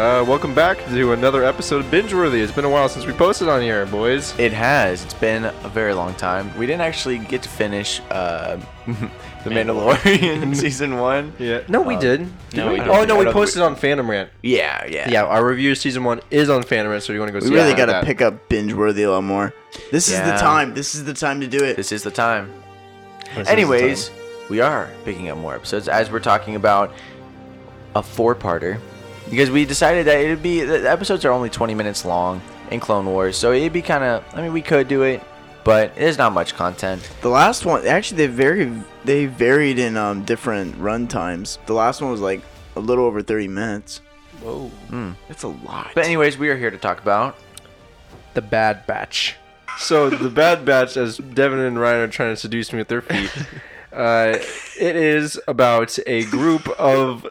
Welcome back to another episode of Bingeworthy. It's been a while since we posted on here, boys. It has. It's been a very long time. We didn't actually get to finish The Mandalorian Season 1. Yeah. No, we did. No, we Oh, didn't. no, we posted on Phantom Rant. Yeah. Yeah, our review of Season 1 is on Phantom Rant, so you want to go see We really that. got to pick up Bingeworthy a lot more. This is the Yeah. time. This is the time to do it. This is the time. This is Anyways, the we are picking up more episodes as we're talking about a four-parter. Because we decided that the episodes are only 20 minutes long in Clone Wars, so it'd be kind of, we could do it, but there's not much content. The last one, actually, they varied in different run times. The last one was like a little over 30 minutes. Whoa. That's a lot. But anyways, we are here to talk about The Bad Batch. So, The Bad Batch, as Devin and Ryan are trying to seduce me with their feet, it is about a group of...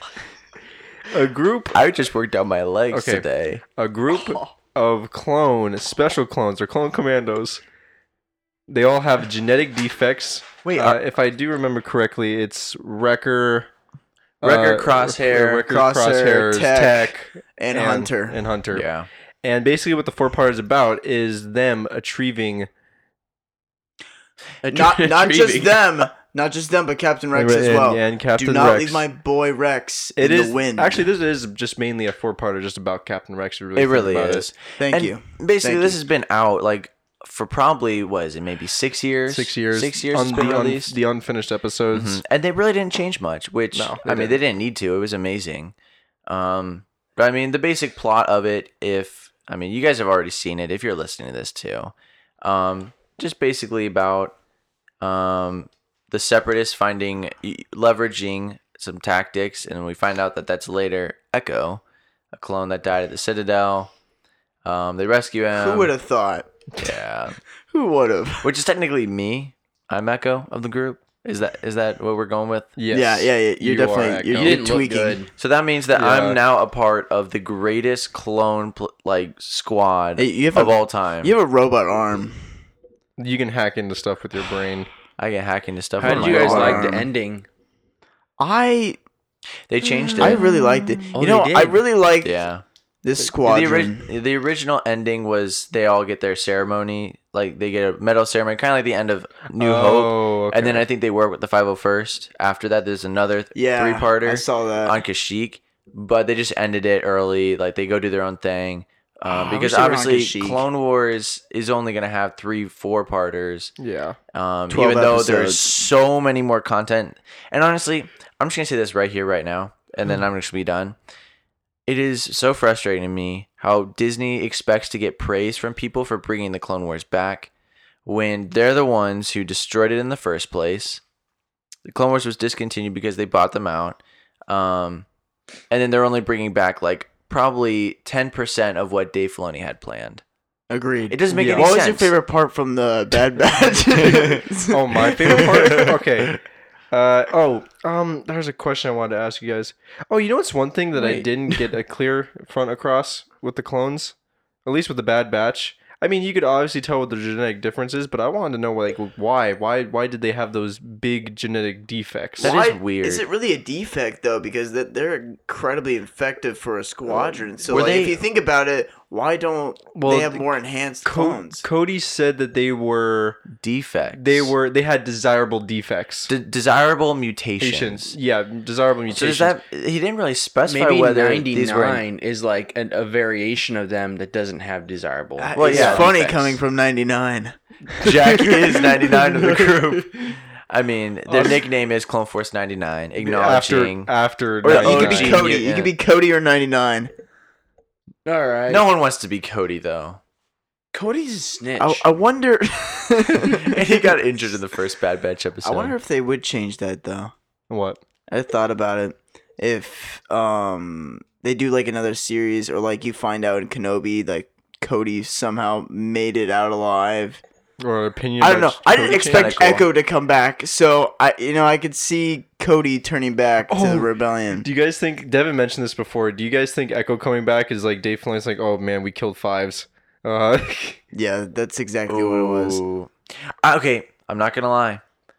I just worked out my legs today. A group of special clones, or clone commandos. They all have genetic defects. Wait, if I do remember correctly, it's Wrecker, Crosshair, Crosshair, Tech, and Hunter. And Hunter. Yeah. And basically what the four part is about is them achieving... Not just them. Not just them, but Captain Rex as well. And Captain Do not Rex. leave my boy Rex It in is the wind. Actually, this is just mainly a four-parter just about Captain Rex. It really is. Thank you. Basically, Thank this you. has been out for probably, maybe 6 years? 6 years. 6 years on it's been released. the unfinished episodes. And they really didn't change much, which, No, they didn't need to. It was amazing. But the basic plot of it, you guys have already seen it if you're listening to this too. Just basically about the Separatists leveraging some tactics, and we find out that that's later Echo, a clone that died at the Citadel. They rescue him. Who would have thought? Yeah. Who would have? Which is technically me. I'm Echo of the group. Is that what we're going with? Yes. Yeah. You're You definitely are Echo. you're You didn't tweaking. good. So that means that Yeah. I'm now a part of the greatest clone squad Hey, you have of all time. You have a robot arm. You can hack into stuff with your brain. I get hacking to stuff. How with did you my guys arm. like the ending? They changed it. I really liked it. Oh, you know, they I did? really liked Yeah. this squadron. The original ending was they all get their ceremony, like they get a medal ceremony, kind of like the end of New Hope. Okay. And then I think they work with the 501st. After that, there's another Yeah, three-parter I saw that. on Kashyyyk, but they just ended it early. Like they go do their own thing. I Because wish they were on obviously Kashyyyk. Clone Wars is only going to have 3-4-parters. Yeah. 12 Even though episodes. there's so many more content. And honestly, I'm just going to say this right here, right now, and then I'm just going to be done. It is so frustrating to me how Disney expects to get praise from people for bringing the Clone Wars back when they're the ones who destroyed it in the first place. The Clone Wars was discontinued because they bought them out. And then they're only bringing back probably 10% of what Dave Filoni had planned. Agreed. It doesn't make any What was sense. your favorite part from the Bad Batch? Oh, my favorite part? Okay. There's a question I wanted to ask you guys. Oh, you know what's one thing that I Wait. didn't get a clear front across with the clones? At least with the Bad Batch. I mean, you could obviously tell what the genetic difference is, but I wanted to know why. Why did they have those big genetic defects? That is weird. Is it really a defect though? Because they're incredibly effective for a squadron. So Were if they- you think about it, why don't Well, they have more enhanced clones? Cody said that they Defects. they had desirable defects. Desirable mutations. Mutations. Yeah, desirable So mutations. does that? He didn't really specify Maybe whether these were. 99 is like a variation of them that doesn't have desirable. Well, it's yeah, funny defects. coming from 99. Jack is 99 of the group. I mean, their nickname is Clone Force 99, acknowledging. after Or you 99. could be Gene Cody. Mutant. You could be Cody or 99. All right. No one wants to be Cody though, Cody's a snitch. I wonder. and he got injured in the first Bad Batch episode. I wonder if they would change that though. What? I thought about it. If they do like another series, or like you find out in Kenobi, like Cody somehow made it out alive. Or opinion? I don't know. about I didn't Cody expect Kinda cool. Echo to come back, so I could see Cody turning back to the rebellion. Do you guys think Devin mentioned this before? Do you guys think Echo coming back is like Dave Filoni's like, oh man, we killed fives? Yeah, that's exactly what it was. Ooh. Okay, I'm not gonna lie.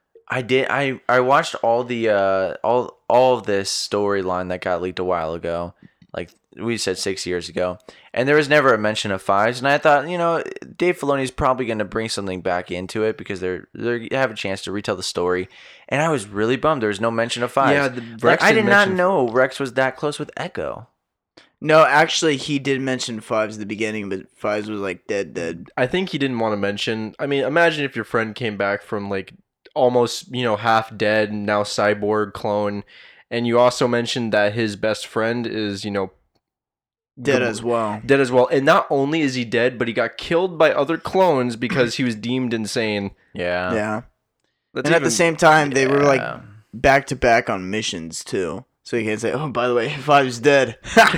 I watched all the all of this storyline that got leaked a while ago, like we said 6 years ago, and there was never a mention of Fives. And I thought, Dave Filoni's probably going to bring something back into it because they have a chance to retell the story. And I was really bummed there was no mention of Fives. Yeah, like, I did not know Rex was that close with Echo. No, actually, he did mention Fives at the beginning, but Fives was like dead. I think he didn't want to mention. I mean, imagine if your friend came back from like almost, half dead, now cyborg clone, and you also mentioned that his best friend is, Dead as well. Dead as well. And not only is he dead, but he got killed by other clones because he was deemed insane. Yeah. Yeah. That's And at the same time, they were like Yeah. back to back on missions too. So you can't say, "Oh, by the way, Five's dead."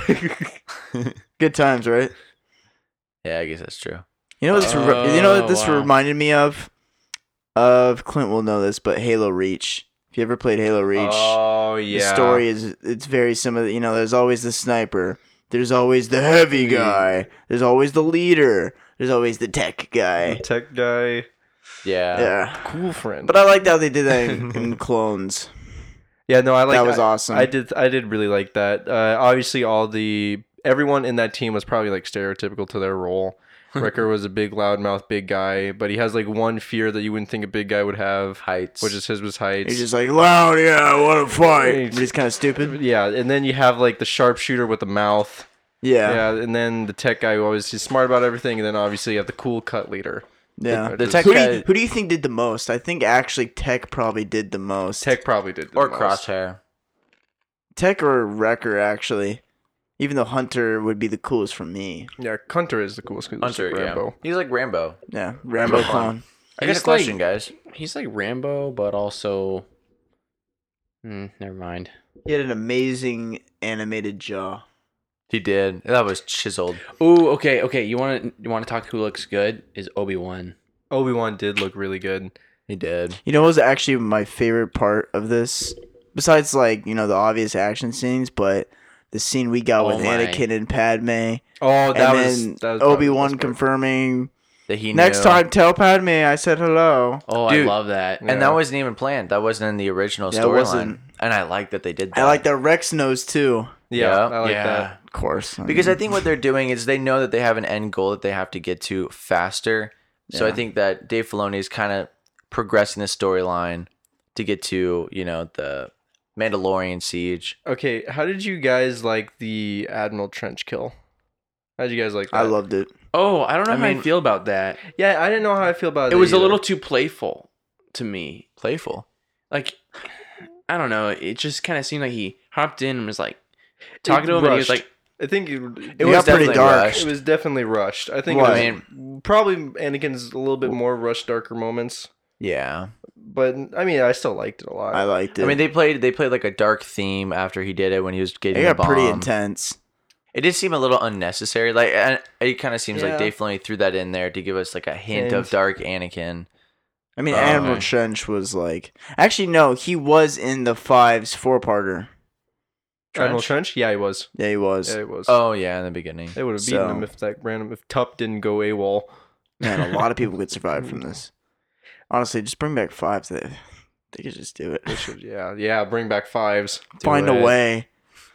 Good times, right? Yeah, I guess that's true. You know what this? What this wow. reminded me of? Clint will know this, but Halo Reach. If you ever played Halo Reach, Oh, the yeah. story it's very similar. There's always the sniper. There's always the heavy guy. There's always the leader. There's always the tech guy. Tech guy. Yeah. Yeah. Cool friend. But I liked how they did that in Clones. Yeah, no, I like That was awesome. I did really like that. Obviously, everyone in that team was probably like stereotypical to their role. Wrecker was a big, loudmouth, big guy, but he has like one fear that you wouldn't think a big guy would have, Heights. which is his was heights. He's just like, loud, yeah, I want to fight. But he's kind of stupid. Yeah, and then you have like the sharpshooter with the mouth. Yeah. Yeah, and then the tech guy who always he's smart about everything, and then obviously you have the cool cut leader. Yeah. The tech Who guy do you think did the most? I think actually Tech probably did the most. Tech probably did the or most. Crosshair. Tech or Wrecker, actually. Even though Hunter would be the coolest for me. Yeah, Hunter is the coolest. 'Cause he's Hunter, like Rambo. yeah. He's like Rambo. Yeah. Rambo clone. I got a He's question, like- guys. He's like Rambo, but also. Never mind. He had an amazing animated jaw. He did. That was chiseled. Ooh, okay. You want to talk who looks good? Is Obi-Wan. Obi-Wan did look really good. He did. You know what was actually my favorite part of this? Besides, like, the obvious action scenes, but the scene we got with Oh my. Anakin and Padme. Oh, And that then was probably the Obi-Wan best part. confirming, That he next knew. time, tell Padme I said hello. Oh, Dude, I love that. And that wasn't even planned. That wasn't in the original Yeah, it storyline. wasn't. And I like that they did that. I like that Rex knows, too. Yeah, Yeah. I like that. Of course. Because I think what they're doing is they know that they have an end goal that they have to get to faster. So I Yeah. think that Dave Filoni is kind of progressing the storyline to get to, the Mandalorian siege. Okay, how did you guys like the Admiral Trench kill? How did you guys like that? I loved it. Oh, I don't know I how I mean- feel about that. Yeah, I didn't know how I feel about it. It was a either. little too playful to me. Playful. Like, I don't know. It just kind of seemed like he hopped in and was like talking It to him, and he was rushed. like, I think It It was got pretty definitely dark. rushed. it was definitely rushed. I think What? it was probably Anakin's a little bit more rushed, darker moments. Yeah. But I mean, I still liked it a lot. I liked it. I mean, they played like a dark theme after he did it when he was getting it the got bomb. pretty intense. It did seem a little unnecessary. Like, and it kind of seems Yeah. like Dave Filoni threw that in there to give us like a hint of Hint. dark Anakin. I mean, Oh, Admiral okay. Trench was like... Actually, no, he was in the Fives 4-parter. Admiral Trench? Yeah, he was. Yeah, he was. Yeah, he was. Oh yeah, in the beginning. They would have beaten So- him if Tup didn't go AWOL. Man, a lot of people could survive from this. Honestly, just bring back Fives. They could just do it. They should, yeah, bring back fives. Find a it. way.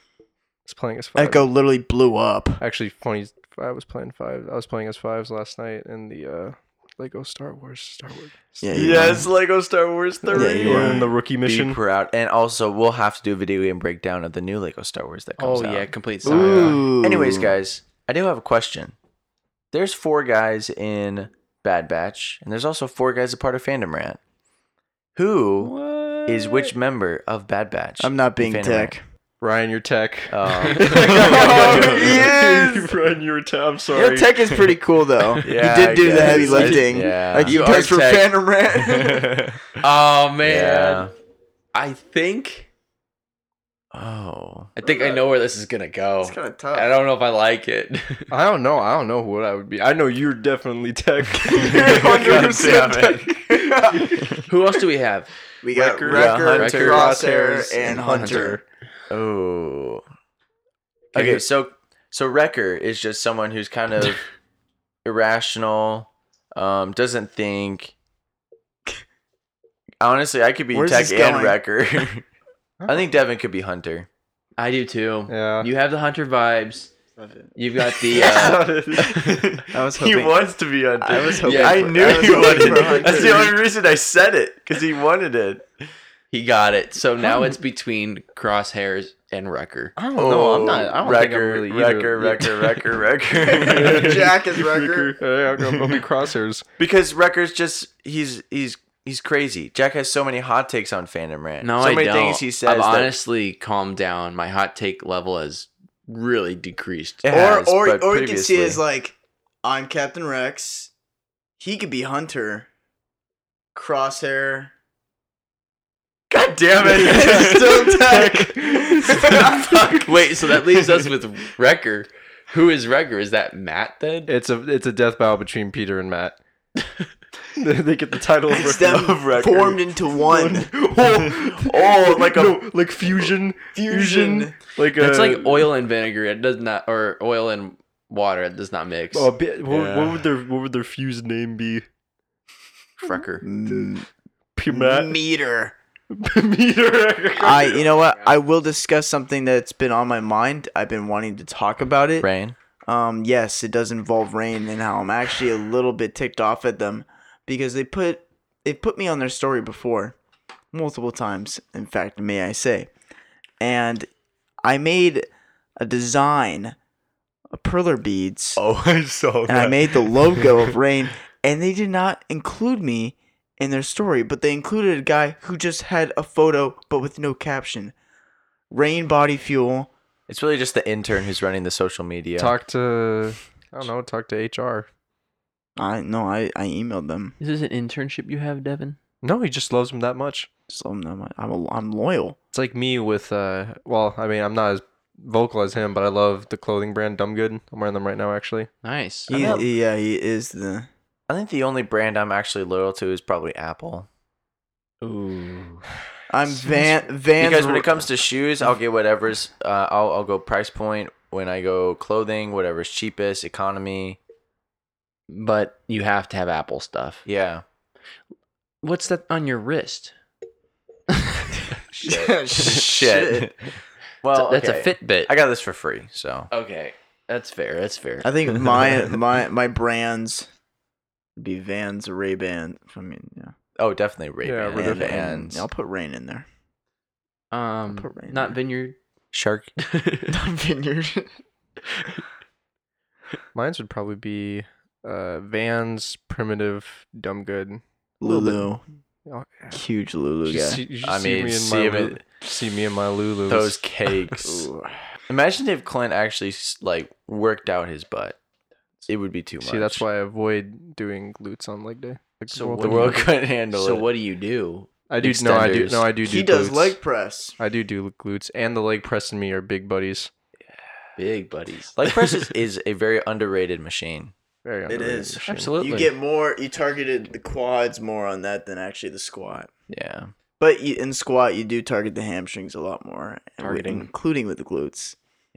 It's playing as fives. Echo literally blew up. Actually, funny. I was playing fives. I was playing as fives last night in the Lego Star Wars. Yeah, you were. Lego Star Wars 3. Yeah, you We're were. in the rookie Be mission. proud. And also, we'll have to do a video game breakdown of the new Lego Star Wars that comes oh out. yeah, complete saga. Ooh. Anyways, guys, I do have a question. There's 4 guys in Bad Batch, and there's also 4 guys a part of Fandom Rant. Who is which member of Bad Batch? I'm not in being Fandom tech. Ryan, you're tech. Rant? he is. Ryan, you're tech. I'm You sorry. know, Tech is pretty cool, though. Yeah, he did do I the heavy guess. lifting. Yeah. Like he You does are for Tech. Phantom Rant. Oh man, Yeah. I think Oh. I know where this is gonna go. It's kind of tough. I don't know if I like it. I don't know. I don't know what I would be. I know you're definitely tech. 100% Tech. Who else do we have? We got Wrecker, Wrecker, Hunter, Crosshair, and Hunter. Oh. Okay, so Wrecker is just someone who's kind of irrational, doesn't think. Honestly, I could be Where's Tech this and going? Wrecker. I think Devin could be Hunter. I do too. Yeah. You have the Hunter vibes. You've got the. I was He hoping. wants to be Hunter. I was hoping. Yeah, I for- knew I was he hoping wanted for it. Hunter. That's the only reason I said it, because he wanted it. He got it. So now it's between Crosshairs and Wrecker. I don't know. I'm not. I don't think I'm really either. Wrecker. Jack is Wrecker. Yeah, I'll be Crosshairs. Because Wrecker's just he's crazy. Jack has so many hot takes on Fandom Rant. No, so I many don't. things he says. I've that honestly calmed down. My hot take level has really decreased. It has, or but you can see it as previously- like, I'm Captain Rex. He could be Hunter. Crosshair. God damn it! Still Tech. Wait, so that leaves us with Wrecker. Who is Wrecker? Is that Matt then? It's a death battle between Peter and Matt. They get the title It's of them Wrecker. formed into one. Oh, like a no, like fusion. Like It's like oil and vinegar. It does not, or oil and water. It does not mix. Oh, what Yeah. would their fused name be? Wrecker. Matt. Meter. Meter. You know what? I will discuss something that's been on my mind. I've been wanting to talk about it. Rain. Yes, it does involve Rain, and how I'm actually a little bit ticked off at them because they put me on their story before, multiple times. In fact, may I say, and I made a design, of perler beads, Oh, I saw and I made the logo of Rain, and they did not include me in their story, but they included a guy who just had a photo but with no caption. Rain Body Fuel. It's really just the intern who's running the social media. Talk to HR. I emailed them. Is this an internship you have, Devin? No, he just loves him that much. So I'm loyal. It's like me with well, I mean, I'm not as vocal as him, but I love the clothing brand Dumb Good. I'm wearing them right now, actually. Nice. He is the. I think the only brand I'm actually loyal to is probably Apple. Ooh. I'm Vans. Because when it comes to shoes, I'll get whatever's. I'll go price point. When I go clothing, whatever's cheapest, economy. But you have to have Apple stuff. Yeah. What's that on your wrist? Shit. Well, That's okay. a Fitbit. I got this for free, so. Okay. That's fair. That's fair. I think my brands would be Vans or Ray-Ban. I mean, yeah. Oh, definitely Ray-Ban. Yeah, we're And, and I'll put Rain in there. put Rain Not there. Vineyard. Shark. Vineyard. Mine's would probably be Vans, Primitive, Dumb Good. Lulu. Oh, Huge Lulu guy. See me in my Lulus. Those cakes. Imagine if Clint actually like worked out his butt. It would be too much. See, that's why I avoid doing glutes on leg day. Like So World the Cup. world couldn't handle So it. what do you do? I do Extenders. He does glutes. leg press. I do glutes, and the leg press and me are big buddies. Big buddies. Leg press is a very underrated machine. Very It underrated is. machine. Absolutely. You targeted the quads more on that than actually the squat. Yeah. But in squat, you do target the hamstrings a lot more, Targeting. including with the glutes.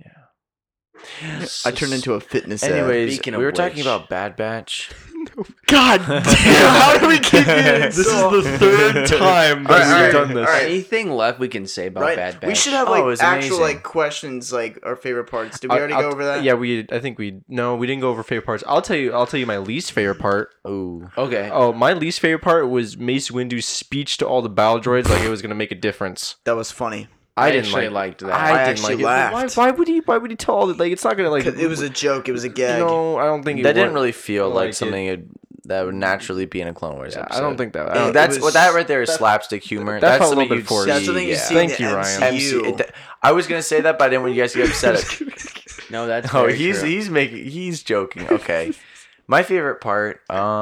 Yeah. I turned into a fitness. Anyways, Speaking we of were talking which- about Bad Batch. God damn! How do we keep This is the third time that All right, we've done this. all right. Anything left we can say about Right, Bad Batch? we should have Oh, like it was actual amazing. like questions, like our favorite parts. Did we already go over that? Yeah, I think we didn't go over favorite parts. I'll tell you my least favorite part. Ooh. Okay. Oh, my least favorite part was Mace Windu's speech to all the battle droids, like it was gonna make a difference. That was funny. I didn't actually like. liked that. I didn't actually like it. laughed. Why would he? Why would he tell all the like? It's not gonna like. 'Cause it was a joke. It was a gag. No, I don't think it That didn't would. really feel like like it. something that would naturally be in a Clone Wars Yeah, episode. I don't think that. I It- don't, That's was- what that right there is that- slapstick humor. that That's felt a something little you'd bit forced. see. That's something you yeah. see Thank in you, the Ryan. MCU. I was gonna say that, but I didn't want you guys to get upset. No, that's Oh, very he's true. he's joking. Okay. My favorite part,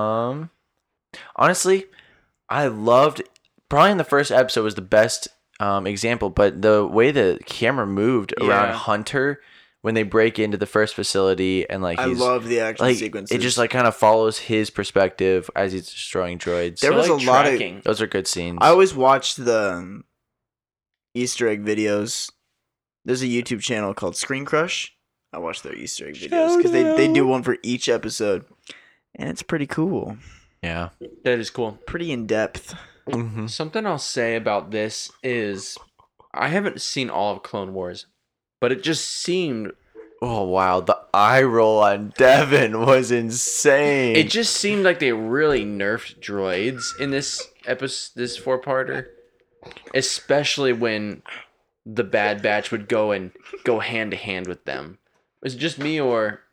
honestly, I loved probably in the first episode was the best example, but the way the camera moved around Yeah. Hunter when they break into the first facility and like I he's love the action like sequences. it just like kind of follows his perspective as he's destroying droids. There So, was like, a lot of- tracking. Those are good scenes. I always watch the Easter egg videos. There's a YouTube channel called Screen Crush. I watch their Easter egg videos because they do one for each episode, and it's pretty cool, yeah. That is cool. pretty in depth. Mm-hmm. Something I'll say about this is I haven't seen all of Clone Wars. but it just seemed Oh wow, the eye roll on Devin was insane. it just seemed like they really nerfed droids in this episode, this 4-parter, especially when the Bad Batch would go hand to hand with them. Was it just me, or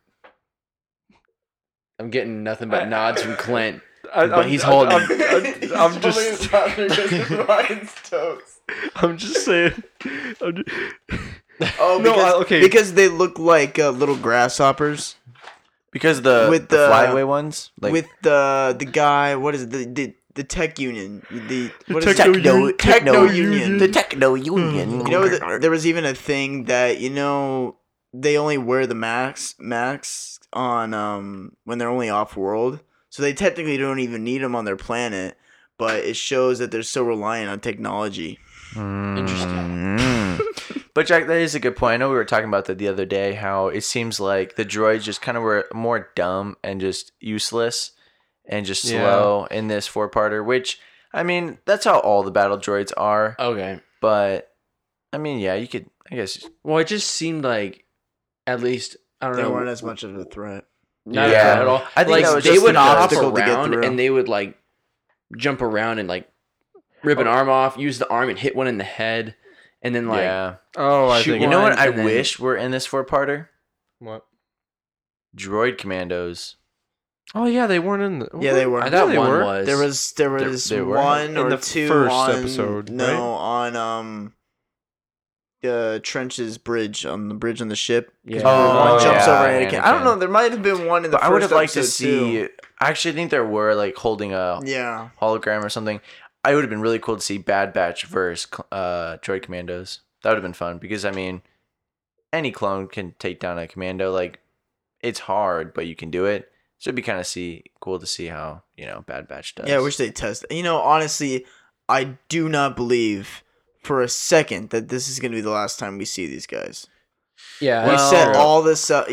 I'm getting nothing but nods from Clint? But he's holding. I'm just. I'm just saying. Oh, No, because, okay. because they look like little grasshoppers. because the with the the- flyaway ones, like With the guy, what is it? The tech union. What is Techno it? Union. Techno Union. the Techno Union. You know, there was even a thing that they only wear the masks on when they're only off world, so they technically don't even need them on their planet. But it shows that they're so reliant on technology. Interesting. But Jack, that is a good point. I know we were talking about that the other day, how it seems like the droids just kind of were more dumb and just useless and just slow in this 4-parter, which, I mean, that's how all the battle droids are. Okay. But, I mean, yeah, you could, I guess. Well, it just seemed like, at least, I don't They know. weren't as much of a threat. Not Yeah. at all. I think like, that was they just would an hop obstacle to get around through. and they would like jump around and like rip an arm off, use the arm and hit one in the head, and then like Yeah. Oh, I shoot think. You know one, what I and then- wish were in this 4-parter? What? Droid commandos. Oh yeah, they weren't in the. Yeah, they were. I thought they one were. was. There was they were? one In or the two first on episode, no right? on Trench's bridge on the ship. 'Cause Yeah. one Oh, jumps yeah, over Anakin. I don't know. There might have been one in the But first I would have liked to episode, see. too. I actually think there were like holding a Yeah. hologram or something. I would have been really cool to see Bad Batch versus droid commandos. That would have been fun because I mean, any clone can take down a commando. Like, it's hard, but you can do it. So it'd be kind of cool to see how Bad Batch does. Yeah, I wish they test. Honestly, I do not believe for a second that this is going to be the last time we see these guys. yeah. You Well- set all this up.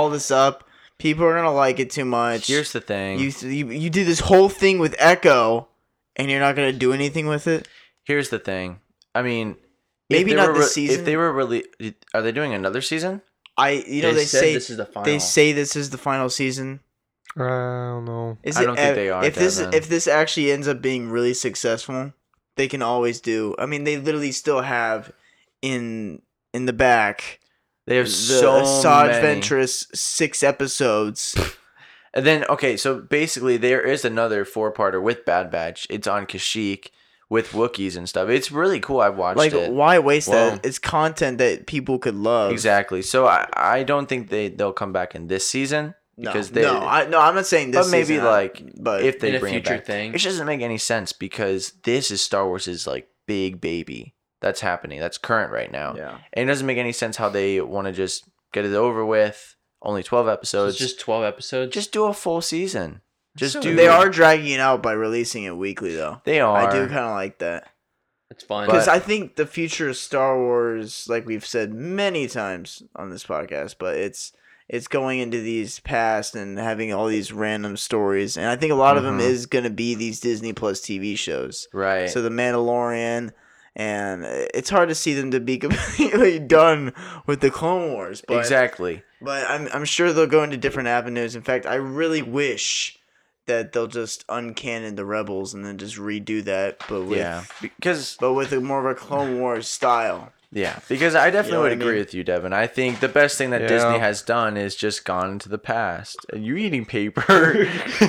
People are gonna like it too much. Here's the thing. You do this whole thing with Echo, and you're not gonna do anything with it. Here's the thing. I mean, Maybe if they not were this If season. they were really, are they doing another season? They said say this is the final. they say this is the final season. I don't know. Is I it? don't think they are, If Devin. this actually ends up being really successful, they can always do. I mean, they literally still have in the back They have the so Asajj many. Ventress 6 episodes. And then, okay, so basically there is another 4-parter with Bad Batch. It's on Kashyyyk with Wookiees and stuff. It's really cool. I've watched Like, it. why waste Whoa. that? It's content that people could love. Exactly. So I don't think they'll come back in this season because they. I'm not saying this. but maybe season, like but if they in a bring it future back, thing. it just doesn't make any sense because this is Star Wars' like big baby that's happening. That's current right now. yeah. And it doesn't make any sense how they want to just get it over with. Only 12 So episodes. it's just 12 episodes. Just do a full season. Just So do. They are dragging it out by releasing it weekly, though. They are. I do kind of like that. it's fun. Because But- I think the future of Star Wars, like we've said many times on this podcast, but it's going into these past and having all these random stories, and I think a lot of them Mhm. is going to be these Disney Plus TV shows. Right. So the Mandalorian, and it's hard to see them to be completely done with the Clone Wars. But, exactly. But I'm sure they'll go into different avenues. In fact, I really wish that they'll just uncanon the Rebels and then just redo that, but with Yeah. Because a more of a Clone Wars style. because I definitely You know would what I agree mean? with you, Devin. I think the best thing that Yeah. Disney has done is just gone into the past. And you eating paper.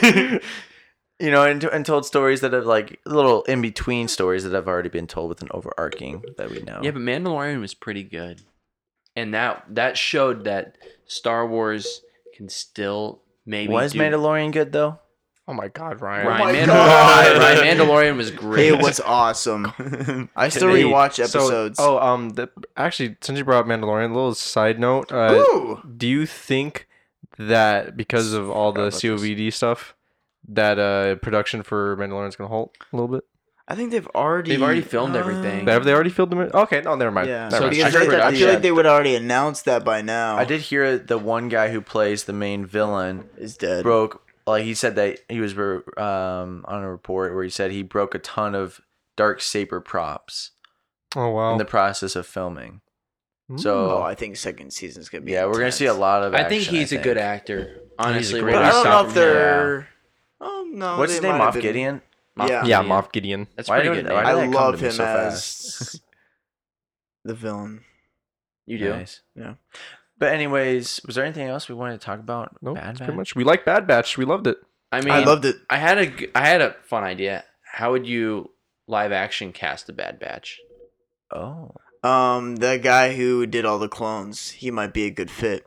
And told stories that have like little in between stories that have already been told with an overarching that we know. yeah, but Mandalorian was pretty good, and that showed that Star Wars can still maybe Was do. Mandalorian good though? Oh my God, Ryan. Ryan, my Mandalorian, God. Ryan Mandalorian was great. It was awesome. I still Hey, rewatch episodes. Actually, since you brought up Mandalorian, a little side note. Ooh. Do you think that because of all the Forgot about this. COVD stuff, that production for Mandalorian is gonna halt a little bit? I think they've already filmed everything. Have they already filmed them? Okay, no, never mind. Yeah, Never mind. because I I, heard I feel that- like they would already announce that by now. I did hear the one guy who plays the main villain Is dead. broke, like he said that he was on a report where he said he broke a ton of dark saber props Oh wow. in the process of filming. So Oh, I think second season's gonna be. yeah, we're gonna see a intense. lot of. I think action, he's a good actor. Honestly, great when But we I don't saw know from if him- they're. Oh no. What's they his name? might have Moff been- Gideon. Moff Yeah. Yeah, Gideon. Moff Gideon. That's Why pretty don't- good why name. did I that come love to me him so as the villain. You do. Nice. Yeah. But anyways, was there anything else we wanted to talk about? No, Bad that's Batch? pretty much. We like Bad Batch. We loved it. I mean, I loved it. I had a fun idea. How would you live action cast the Bad Batch? Oh. The guy who did all the clones, he might be a good fit.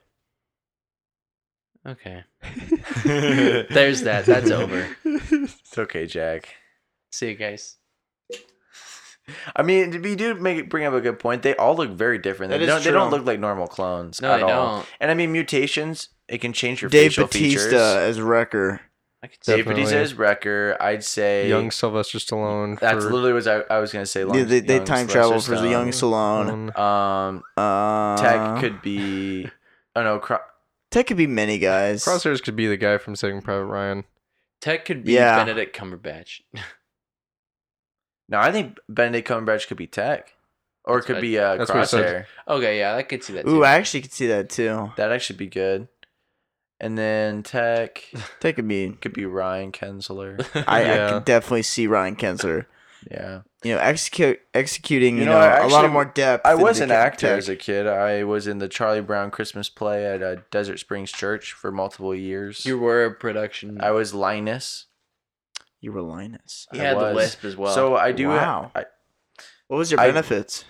Okay. There's that. That's over. It's okay, Jack. See you guys. I mean, you do bring up a good point. They all look very different. That They is don't, they don't true. look like normal clones No, at they all. don't. And I mean, mutations, it can change your Dave facial Bautista features. as Wrecker. I could see. Dave Definitely. Bautista as Wrecker. I'd say Young Sylvester Stallone. that's for literally what I was going to say. Yeah, they young time Sylvester travel for the young Stallone. Stallone. Tech could be. Oh no, Tech could be many guys. Crosshairs could be the guy from Saving Private Ryan. Tech could be Yeah. Benedict Cumberbatch. no, I think Benedict Cumberbatch could be Tech, or it That's could what be that's what I said. Crosshair. Okay, yeah, I could see that too. Ooh, I actually could see that too. That'd actually be good. And then Tech Tech could be. could be Ryan Kensler. I Yeah. could definitely see Ryan Kensler. Yeah. Executing. You You know, know, a lot actually, of more depth. I was into an actor Tech. as a kid. I was in the Charlie Brown Christmas play at Desert Springs Church for multiple years. You were a production. I was Linus. You were Linus. He I had the was. lisp as well. So I do. Wow. What was your I- benefits?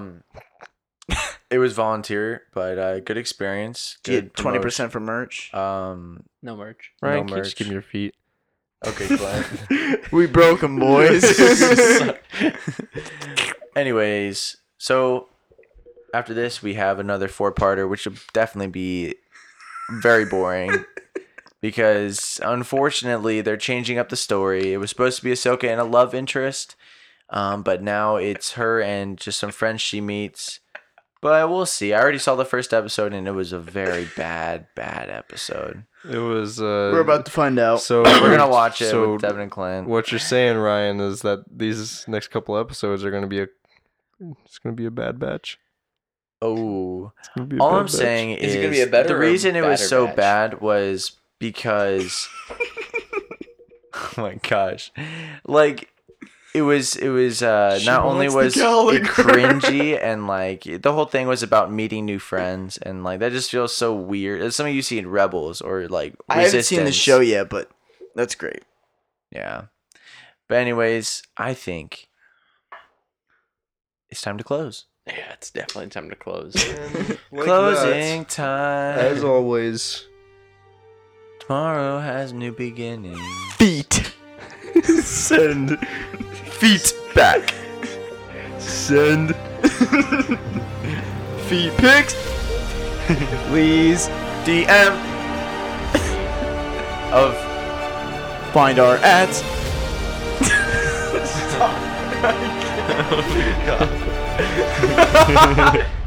It was volunteer, but good experience. Did you Good get 20% for merch? promotion. no merch. Ryan, No can you just merch. give me your feet? Okay, Clint. We broke them, boys. Anyways, so after this, we have another 4-parter, which will definitely be very boring because unfortunately they're changing up the story. It was supposed to be Ahsoka and a love interest, but now it's her and just some friends she meets. But we'll see. I already saw the first episode and it was a very bad episode. It was. We're about to find out. So We're gonna watch it So with Devin and Clint. what you're saying, Ryan, is that these next couple episodes are gonna be it's gonna be a Bad Batch. Oh. It's gonna be a All Bad I'm Batch. saying Is is it gonna be a better the or reason it was badder so batch? bad was because oh my gosh, like it was not only wants the was it Gallagher. cringy and like the whole thing was about meeting new friends and like that just feels so weird. It's something you see in Rebels or like I haven't seen the Resistance. show yet, but that's great. Yeah, but anyways, I think it's time to close. Yeah, it's definitely time to close. Like Closing that, time. as always. Tomorrow has new beginnings. Feet. Send Feet back. send Feet pics. Please DM of find our ads. God.